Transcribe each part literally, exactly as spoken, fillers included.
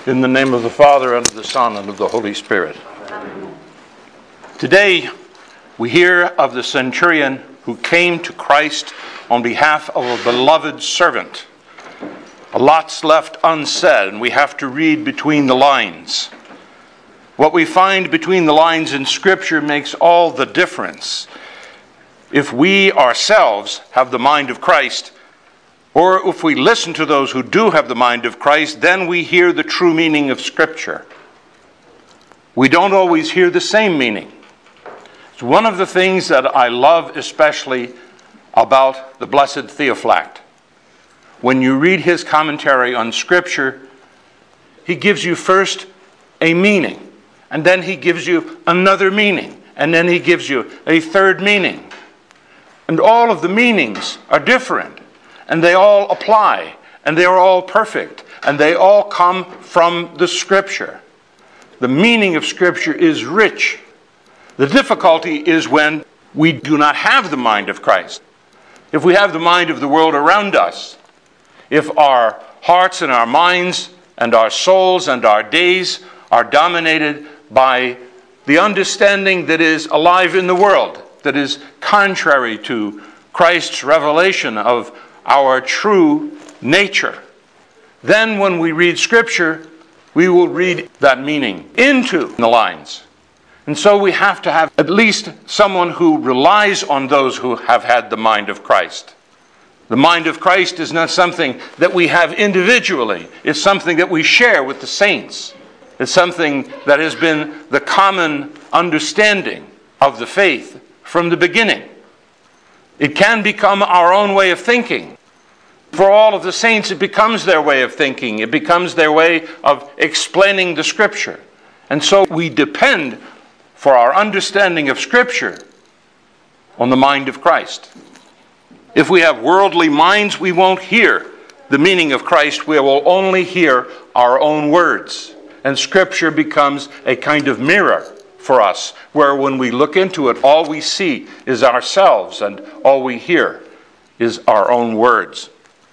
In the name of the Father, and of the Son, and of the Holy Spirit. Amen. Today, we hear of the centurion who came to Christ on behalf of a beloved servant. A lot's left unsaid, and we have to read between the lines. What we find between the lines in Scripture makes all the difference. If we ourselves have the mind of Christ, or if we listen to those who do have the mind of Christ, then we hear the true meaning of Scripture. We don't always hear the same meaning. It's one of the things that I love especially about the Blessed Theophylact. When you read his commentary on Scripture, he gives you first a meaning, and then he gives you another meaning, and then he gives you a third meaning. And all of the meanings are different. And they all apply, and they are all perfect, and they all come from the Scripture. The meaning of Scripture is rich. The difficulty is when we do not have the mind of Christ. If we have the mind of the world around us, if our hearts and our minds and our souls and our days are dominated by the understanding that is alive in the world, that is contrary to Christ's revelation of our true nature, then when we read Scripture, we will read that meaning into the lines. And so we have to have at least someone who relies on those who have had the mind of Christ. The mind of Christ is not something that we have individually. It's something that we share with the saints. It's something that has been the common understanding of the faith from the beginning. It can become our own way of thinking. For all of the saints, it becomes their way of thinking. It becomes their way of explaining the Scripture. And so we depend for our understanding of Scripture on the mind of Christ. If we have worldly minds, we won't hear the meaning of Christ. We will only hear our own words. And Scripture becomes a kind of mirror for us, where when we look into it, all we see is ourselves, and all we hear is our own words.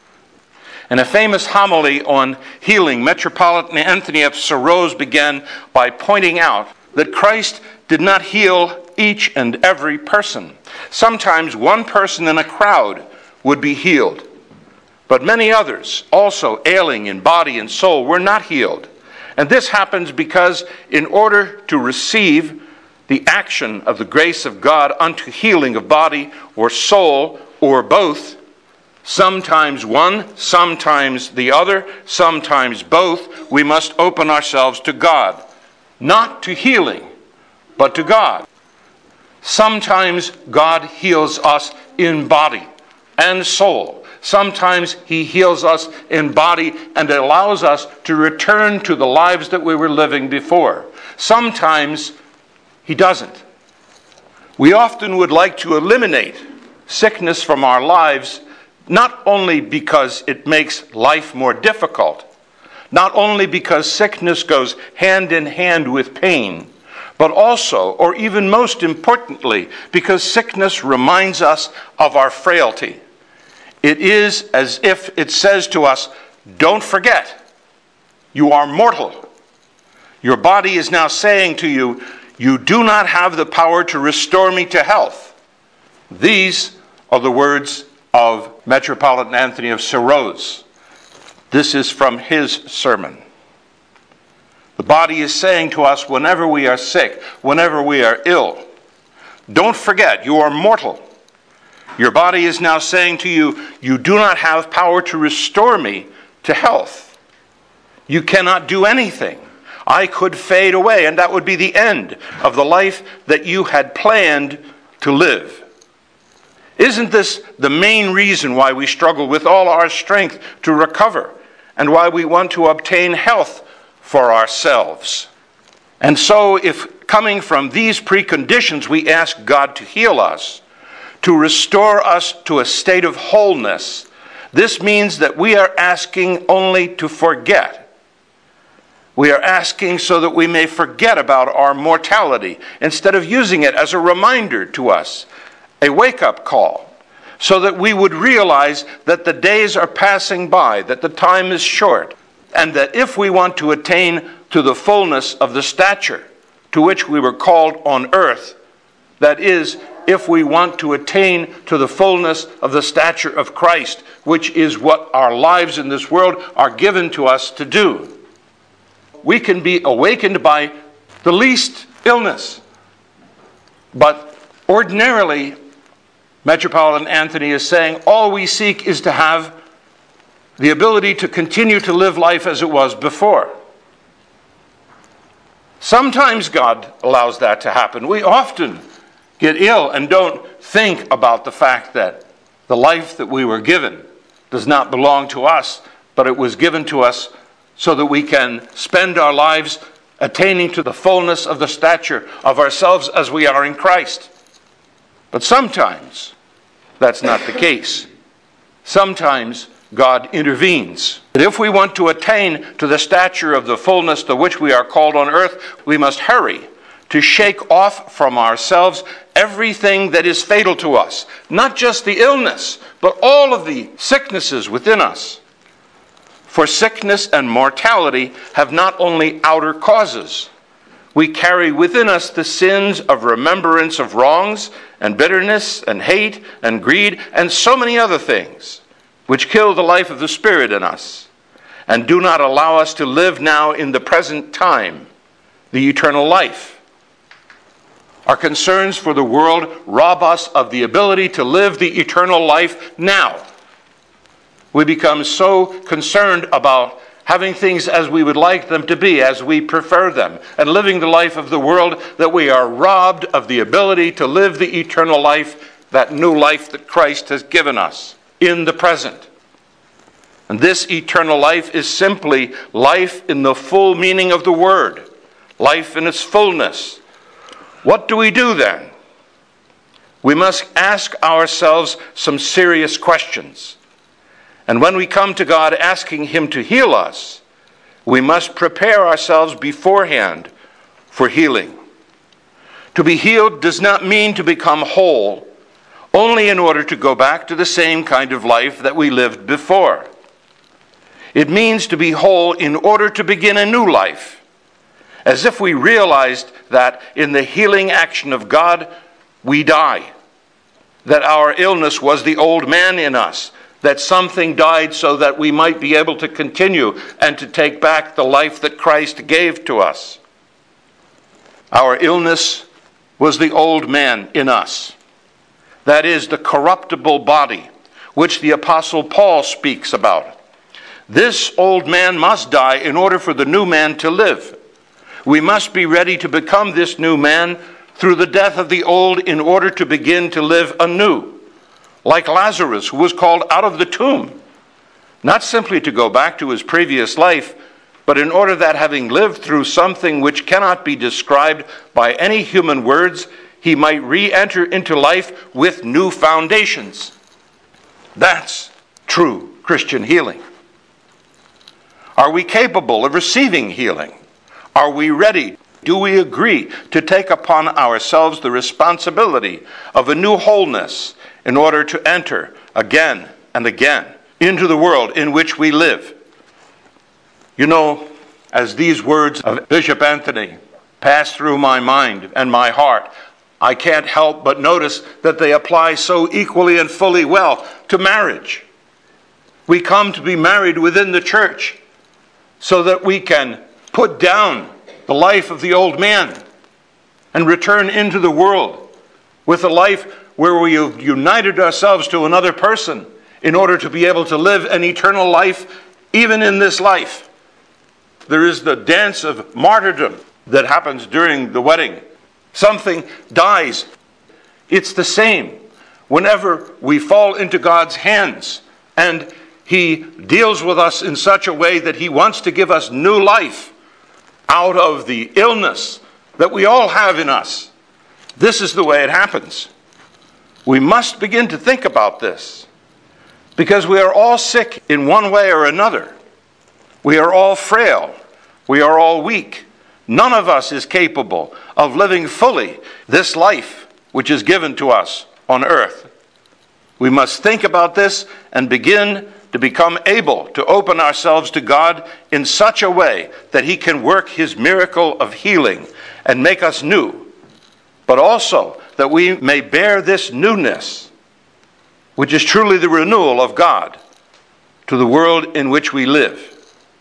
In a famous homily on healing, Metropolitan Anthony of Syros began by pointing out that Christ did not heal each and every person. Sometimes one person in a crowd would be healed, but many others, also ailing in body and soul, were not healed. And this happens because in order to receive the action of the grace of God unto healing of body or soul or both, sometimes one, sometimes the other, sometimes both, we must open ourselves to God. Not to healing, but to God. Sometimes God heals us in body and soul. Sometimes He heals us in body and allows us to return to the lives that we were living before. Sometimes He doesn't. We often would like to eliminate sickness from our lives, not only because it makes life more difficult, not only because sickness goes hand in hand with pain, but also, or even most importantly, because sickness reminds us of our frailty. It is as if it says to us, don't forget, you are mortal. Your body is now saying to you, you do not have the power to restore me to health. These are the words of Metropolitan Anthony of Syros. This is from his sermon. The body is saying to us whenever we are sick, whenever we are ill, don't forget, you are mortal. Your body is now saying to you, you do not have power to restore me to health. You cannot do anything. I could fade away, and that would be the end of the life that you had planned to live. Isn't this the main reason why we struggle with all our strength to recover, and why we want to obtain health for ourselves? And so, if coming from these preconditions we ask God to heal us, to restore us to a state of wholeness, this means that we are asking only to forget. We are asking so that we may forget about our mortality, instead of using it as a reminder to us, a wake-up call, so that we would realize that the days are passing by, that the time is short, and that if we want to attain to the fullness of the stature to which we were called on earth, that is, if we want to attain to the fullness of the stature of Christ, which is what our lives in this world are given to us to do, we can be awakened by the least illness. But ordinarily, Metropolitan Anthony is saying, all we seek is to have the ability to continue to live life as it was before. Sometimes God allows that to happen. We often get ill and don't think about the fact that the life that we were given does not belong to us, but it was given to us so that we can spend our lives attaining to the fullness of the stature of ourselves as we are in Christ. But sometimes that's not the case. Sometimes God intervenes. But if we want to attain to the stature of the fullness to which we are called on earth, we must hurry to shake off from ourselves everything that is fatal to us. Not just the illness, but all of the sicknesses within us. For sickness and mortality have not only outer causes. We carry within us the sins of remembrance of wrongs and bitterness and hate and greed and so many other things, which kill the life of the Spirit in us and do not allow us to live now in the present time, the eternal life. Our concerns for the world rob us of the ability to live the eternal life now. We become so concerned about having things as we would like them to be, as we prefer them, and living the life of the world, that we are robbed of the ability to live the eternal life, that new life that Christ has given us in the present. And this eternal life is simply life in the full meaning of the word, life in its fullness. What do we do then? We must ask ourselves some serious questions. And when we come to God asking Him to heal us, we must prepare ourselves beforehand for healing. To be healed does not mean to become whole, only in order to go back to the same kind of life that we lived before. It means to be whole in order to begin a new life, as if we realized that in the healing action of God, we die, that our illness was the old man in us, that something died so that we might be able to continue and to take back the life that Christ gave to us. Our illness was the old man in us. That is, the corruptible body, which the Apostle Paul speaks about. This old man must die in order for the new man to live. We must be ready to become this new man through the death of the old in order to begin to live anew. Like Lazarus, who was called out of the tomb, not simply to go back to his previous life, but in order that, having lived through something which cannot be described by any human words, he might re-enter into life with new foundations. That's true Christian healing. Are we capable of receiving healing? Are we ready? Do we agree to take upon ourselves the responsibility of a new wholeness in order to enter again and again into the world in which we live? You know, as these words of Bishop Anthony pass through my mind and my heart, I can't help but notice that they apply so equally and fully well to marriage. We come to be married within the church so that we can put down the life of the old man and return into the world with a life where we have united ourselves to another person in order to be able to live an eternal life even in this life. There is the dance of martyrdom that happens during the wedding. Something dies. It's the same whenever we fall into God's hands and He deals with us in such a way that He wants to give us new life out of the illness that we all have in us. This is the way it happens. We must begin to think about this because we are all sick in one way or another. We are all frail. We are all weak. None of us is capable of living fully this life which is given to us on earth. We must think about this and begin to become able to open ourselves to God in such a way that he can work his miracle of healing and make us new, but also that we may bear this newness, which is truly the renewal of God, to the world in which we live.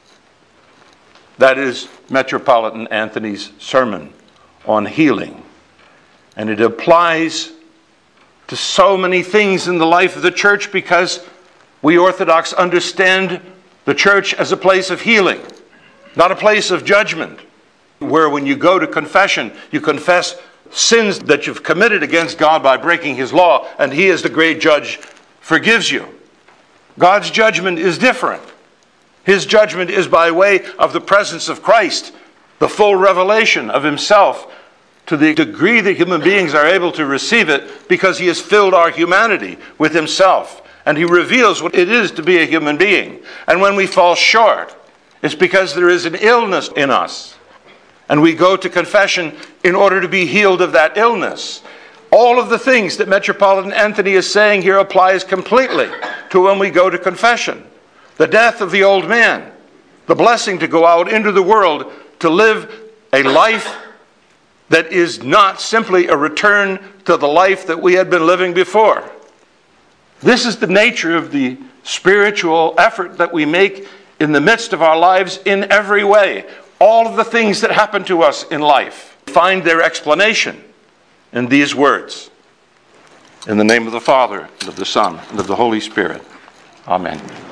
That is Metropolitan Anthony's sermon on healing. And it applies to so many things in the life of the church, because we Orthodox understand the church as a place of healing, not a place of judgment, where when you go to confession, you confess sins that you've committed against God by breaking his law, and he, as the great judge, forgives you. God's judgment is different. His judgment is by way of the presence of Christ, the full revelation of himself, to the degree that human beings are able to receive it, because he has filled our humanity with himself. And he reveals what it is to be a human being. And when we fall short, it's because there is an illness in us. And we go to confession in order to be healed of that illness. All of the things that Metropolitan Anthony is saying here applies completely to when we go to confession. The death of the old man, the blessing to go out into the world to live a life that is not simply a return to the life that we had been living before. This is the nature of the spiritual effort that we make in the midst of our lives in every way. All of the things that happen to us in life find their explanation in these words. In the name of the Father, and of the Son, and of the Holy Spirit. Amen.